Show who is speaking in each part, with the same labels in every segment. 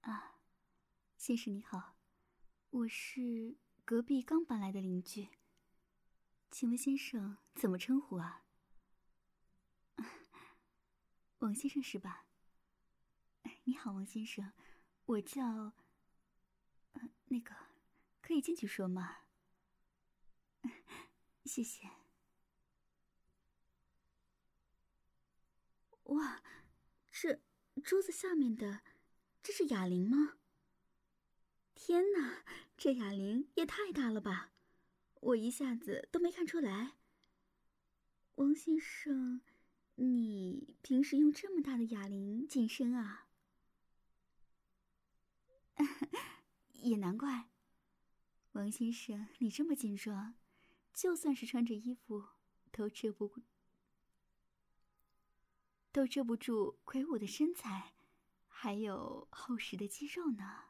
Speaker 1: 啊，先生你好，我是隔壁刚搬来的邻居，请问先生怎么称呼啊？王先生是吧？你好，王先生，我叫……那个，可以进去说吗？谢谢。哇，这桌子下面的，这是哑铃吗？天哪，这哑铃也太大了吧！我一下子都没看出来。王先生，你平时用这么大的哑铃健身啊？也难怪，王先生，你这么健壮，就算是穿着衣服，都遮不住魁梧的身材，还有厚实的肌肉呢。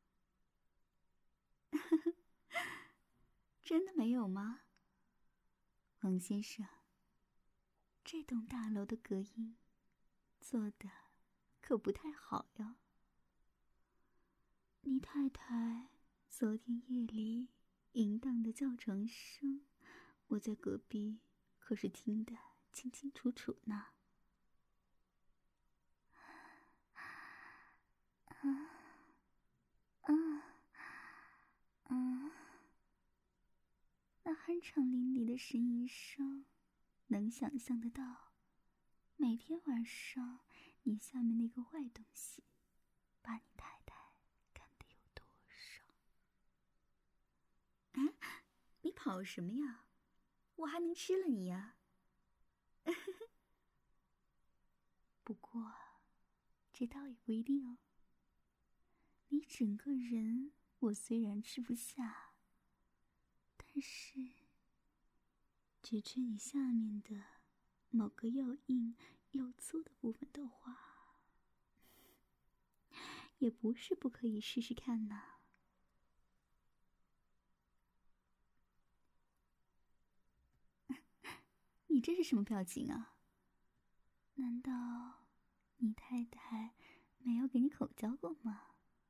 Speaker 1: 真的没有吗？王先生，这栋大楼的隔音做的可不太好呀。你太太昨天夜里淫荡的叫床声，我在隔壁可是听得清清楚楚呢。那酣畅淋漓的呻吟声，能想象得到，每天晚上你下面那个坏东西，把你太太干得有多少？啊，你跑什么呀？我还能吃了你呀！不过，这倒也不一定哦。你整个人我虽然吃不下，但是只吃你下面的某个又硬又粗的部分的话，也不是不可以试试看呢。你这是什么表情啊？难道你太太没有给你口交过吗？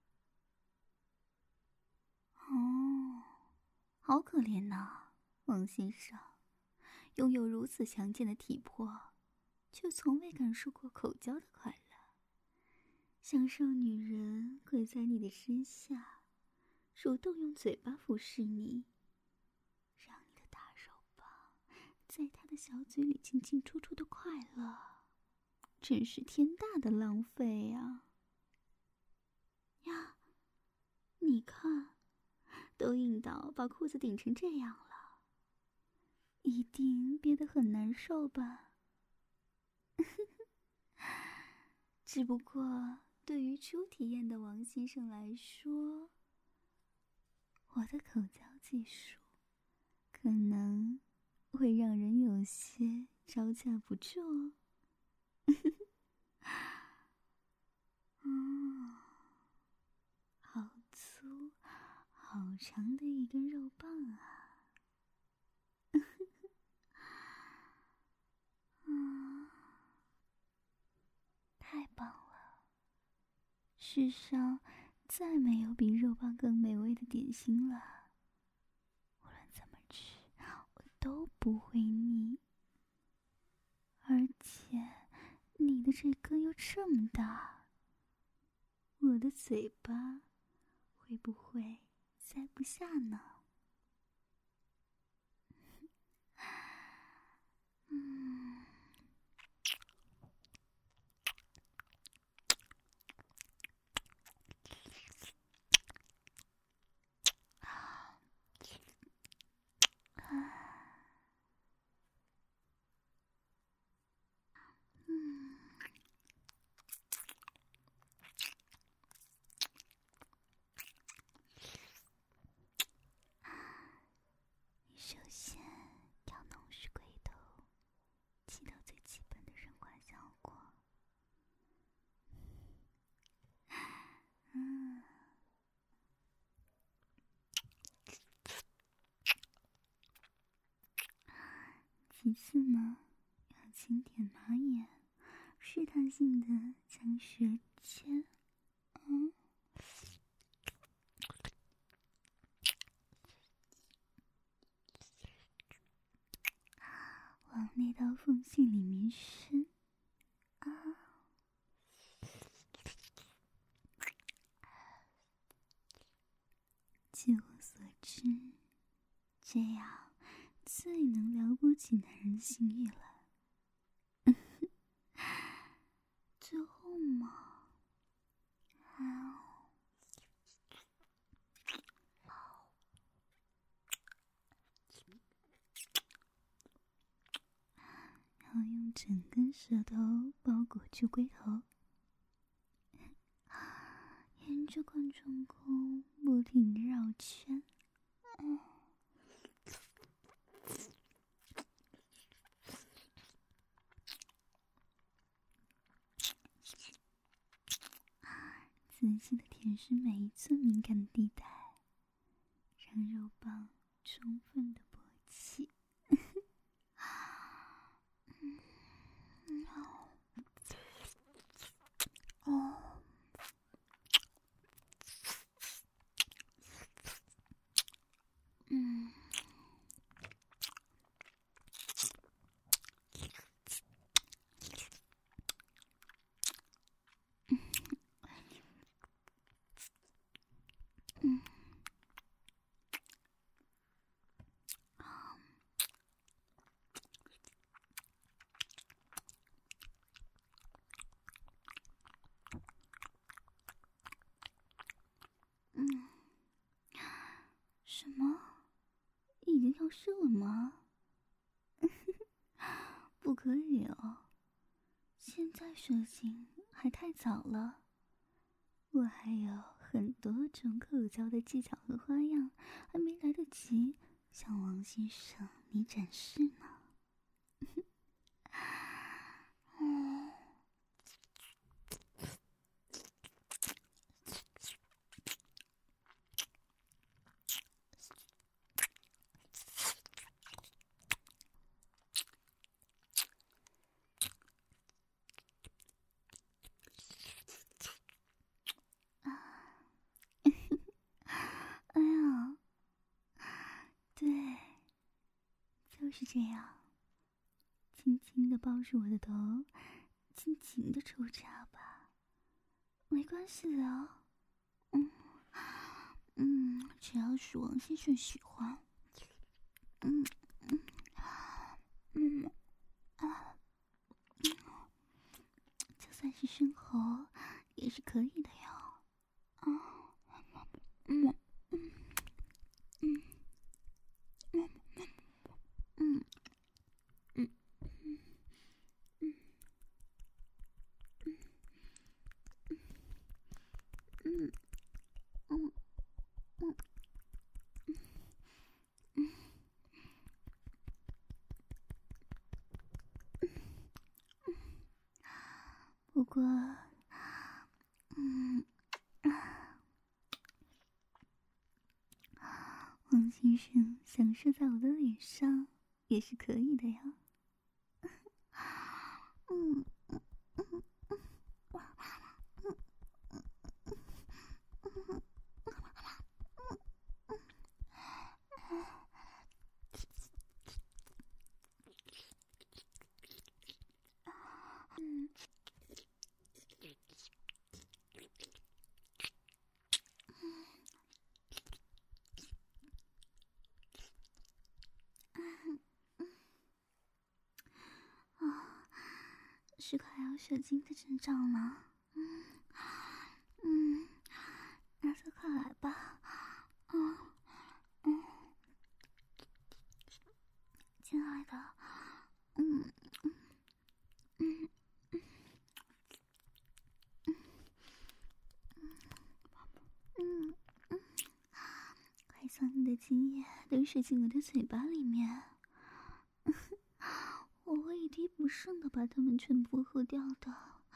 Speaker 1: 哦，好可怜呐，王先生，拥有如此强健的体魄，却从未感受过口交的快乐，享受女人跪在你的身下，主动用嘴巴服侍你，让你的大肉棒在她的小嘴里进进出出的快乐，真是天大的浪费呀！呀，你看，都硬到把裤子顶成这样了，一定憋得很难受吧？只不过对于初体验的王先生来说，我的口交技术可能会让人有些招架不住哦。好粗好长的一根肉棒啊！太棒了，世上再没有比肉棒更美味的点心了，无论怎么吃我都不会腻，而且你的这根又这么大，我的嘴巴会不会塞不下呢？你首先要弄湿龟头，起到最基本的润滑效果。其次呢，要轻点马眼，试探性的将舌尖， 往那道缝隙里面伸。啊！据我所知，这样最能撩拨起男人性欲了。最后嘛，然后用整根舌头包裹住龟头，沿着冠状沟不停地绕圈。仔细地舔舐每一寸敏感的地带，让肉棒充分地勃起。什么？已经要射了吗？不可以哦，现在射精还太早了。我还有很多种口交的技巧和花样，还没来得及向王先生你展示呢。哎呀，对，就是这样，轻轻地抱住我的头，尽情地抽插吧，没关系的。只要是王先生喜欢，就算是生猴也是可以的哟。不过，王先生想射在我的脸上也是可以的呀。是快要射精的征兆了。那就快来吧。亲爱的，快将你的精液都射进我的嘴巴里面，我会一滴不剩的把它们全部喝掉的。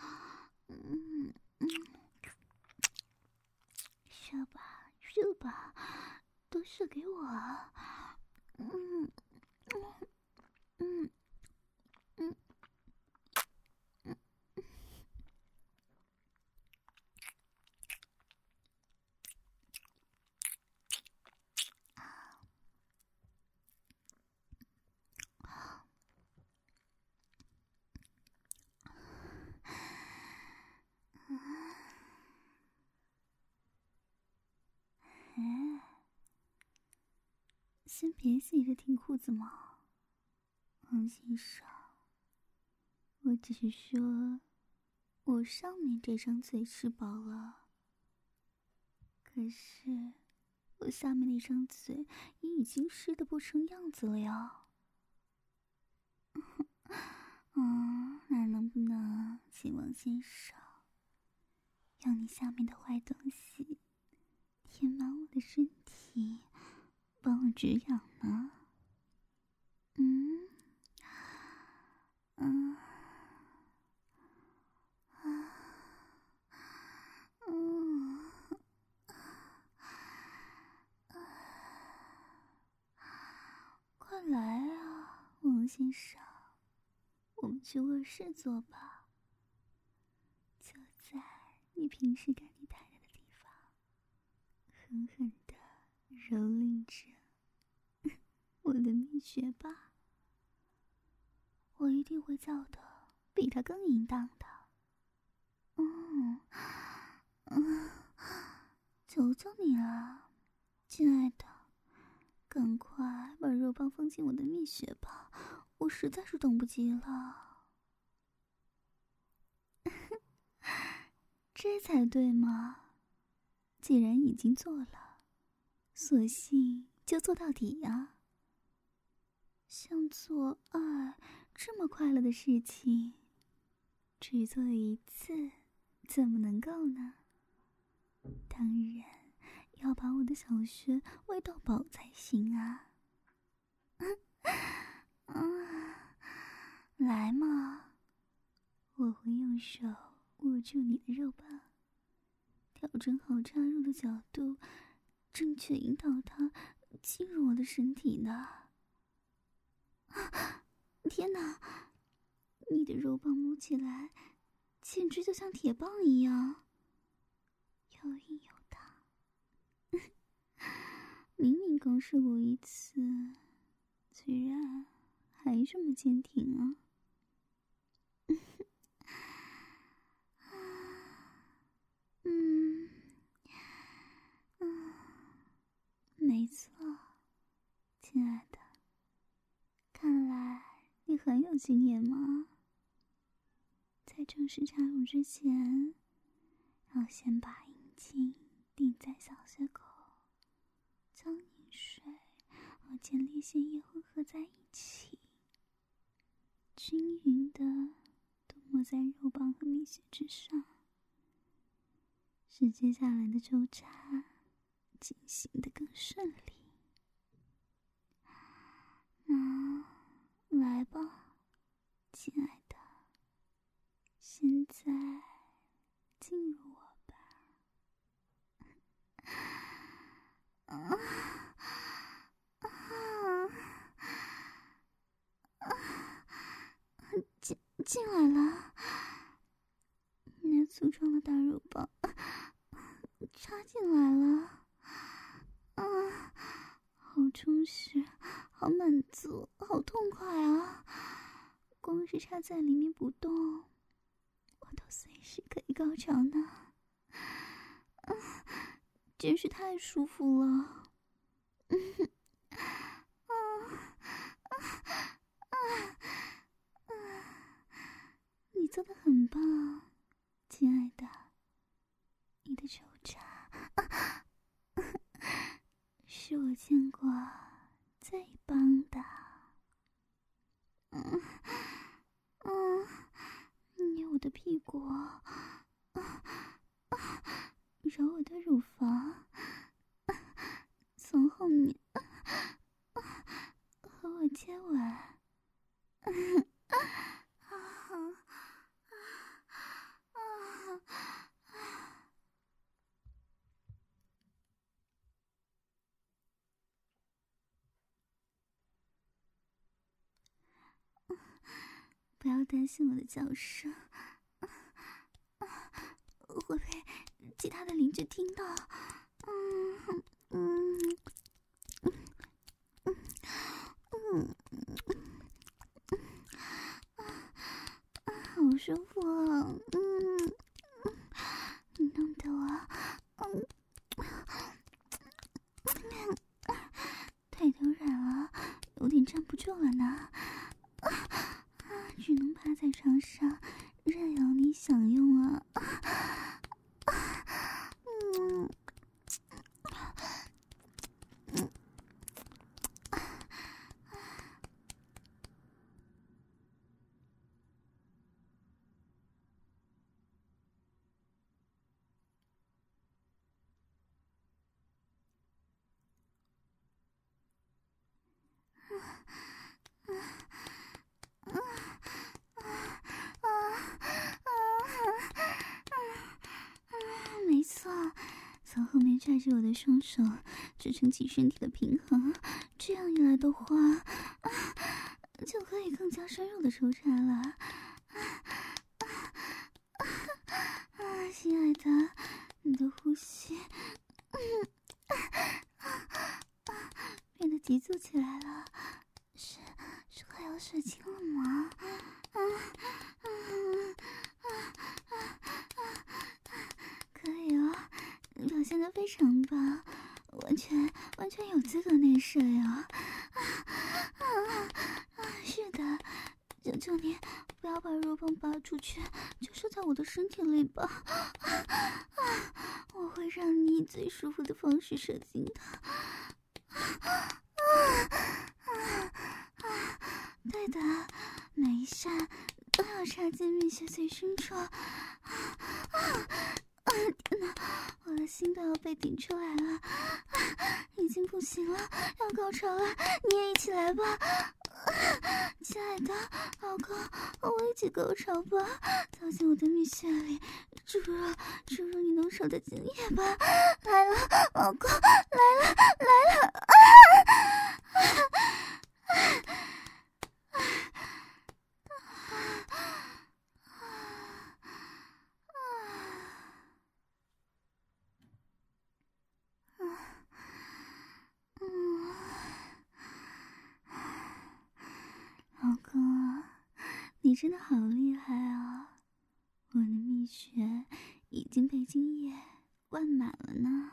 Speaker 1: 射吧，射吧，都射给我啊！ 先别急着听裤子毛，王先生，我只是说我上面这张嘴吃饱了，可是我下面那张嘴也已经湿得不成样子了呀。那能不能请王先生用你下面的坏东西填满我的身体，帮我止痒呢？快来啊，王先生，我们去卧室坐吧，就在你平时感觉坦然的地方，狠狠地蹂躏着我的蜜穴吧。我一定会叫的比他更淫荡的。求求你了，亲爱的，赶快把肉棒放进我的蜜穴吧，我实在是等不及了。这才对嘛，既然已经做了，索性就做到底呀。像做爱这么快乐的事情，只做一次怎么能够呢？当然要把我的小穴喂到饱才行啊。来嘛，我会用手握住你的肉棒，调整好插入的角度，正确引导它进入我的身体呢。天哪，你的肉棒摸起来简直就像铁棒一样，又硬又大。明明刚试过一次，居然还这么坚挺啊。没错，亲爱的，看来你很有经验嘛。在正式插入之前，要先把阴茎顶在小穴口，将饮水和前列腺液混合在一起，均匀的涂抹在肉棒和蜜穴之上，使接下来的抽插进行得更顺利。那来吧，亲爱的，现在进入我吧。进来了，那粗壮的大肉棒插进来了。好充实，好满足，好痛快啊！光是插在里面不动，我都随时可以高潮呢。真是太舒服了。你做得很棒，亲爱的，你的抽插是我见过最棒的。捏我的屁股，揉我的乳房，从后面和我接吻。不要担心我的叫声，会被其他的邻居听到。好舒服啊！你弄得我腿都软住了呢，只能趴在床上任由你享用啊。没错，从后面拽着我的双手，支撑起身体的平衡，这样一来的话，就可以更加深入的抽插了。亲爱的，你的呼吸变得急促起来了，是快要射精了吗？可以哦，表现得非常棒，完全有资格内射呀！是的，求求你不要把肉棒拔出去，就射在我的身体里吧。我会让你以最舒服的方式射精的。对的，每一下都要插进蜜穴最深处。天哪，我的心都要被顶出来了，已经不行了，要高潮了，你也一起来吧。亲爱的老公，和我一起高潮吧，跳进我的蜜穴里，注入你浓稠的精液吧。来了，老公，来了。老公啊，你真的好厉害啊！我的蜜穴已经被精液灌满了呢。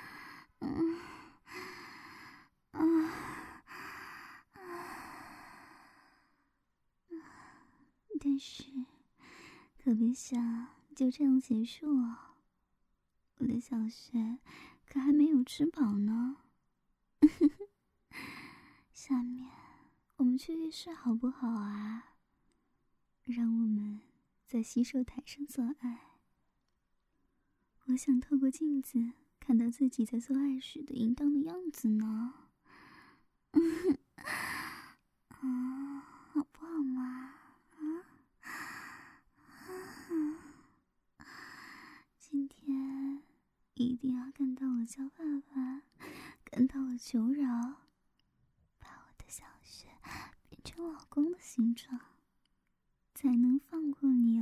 Speaker 1: 但是可别想就这样结束哦，我的小穴可还没有吃饱呢。下面我们去浴室好不好啊？让我们在洗手台上做爱。我想透过镜子看到自己在做爱时的淫荡的样子呢。好不好嘛？今天一定要干到我叫爸爸，干到我求饶，把我的小穴变成老公的形状，才能放过你